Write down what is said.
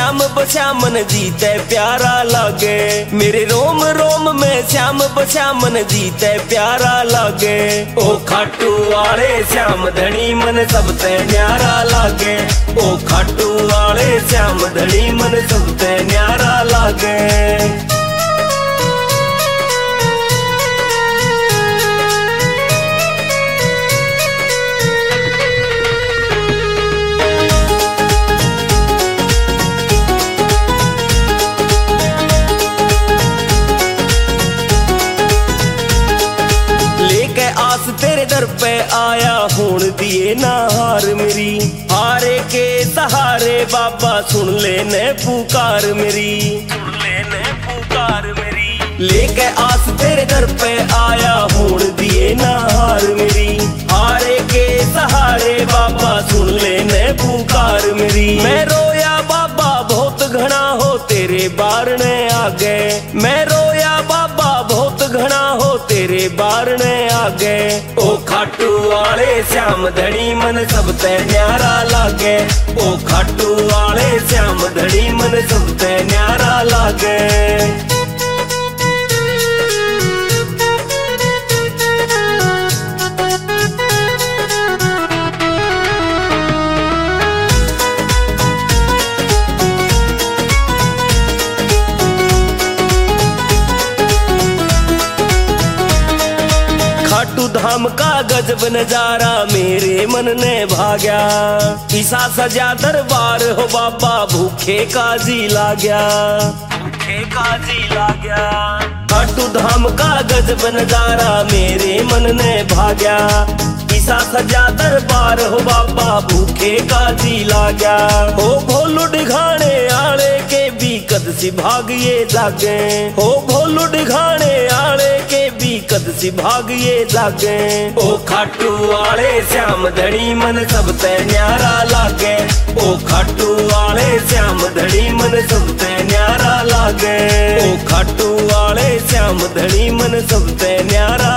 श्याम बश्यामन जीते प्यारा लागे, मेरे रोम रोम में श्याम बश्यामन जीते प्यारा लागे। ओ खाटू वाले श्याम धनी मन सबते न्यारा लागे, ओ खाटू वाले श्याम धनी मन सबते न्यारा लागे। आस तेरे दर पे आया हुण दिए ना हार मेरी, हारे के सहारे बाबा सुन ले ने पुकार मेरी, सुन ले ने पुकार मेरी। लेके आस तेरे दर पे आया हुण दिए ना हार मेरी, हारे के सहारे बाबा सुन ले ने पुकार मेरी। मैं रोया बाबा बहुत घना हो तेरे बारने आगे, मैं रोया बाबा बहुत घना हो तेरे बारने आगे। ओ खाटू वाले श्याम धनी मन सबते न्यारा लागे, ओ खाटू वाले श्याम धनी मन सबते न्यारा लागे। खाटू धाम का गजब नजारा मेरे मन ने भाग्या, ईसा सजा दरबार हो बाबा भूखे काजी लागया, भूखे काजी लागया। खाटू धाम का गजब नजारा मेरे मन ने भाग्या, ईसा सजा दरबार हो बाबा भूखे काजी लागया। हो भोलू डिघाने आले के भी कद सी भागिए जागे, हो भोलू डिघाने आले के भी कद सी भागिए जागे। ओ खाटू वाले श्याम धनी मन सबते न्यारा लागे, ओ खाटू वाले श्याम धनी मन सबते न्यारा लागे, ओ खाटू वाले श्याम धनी मन सबते न्यारा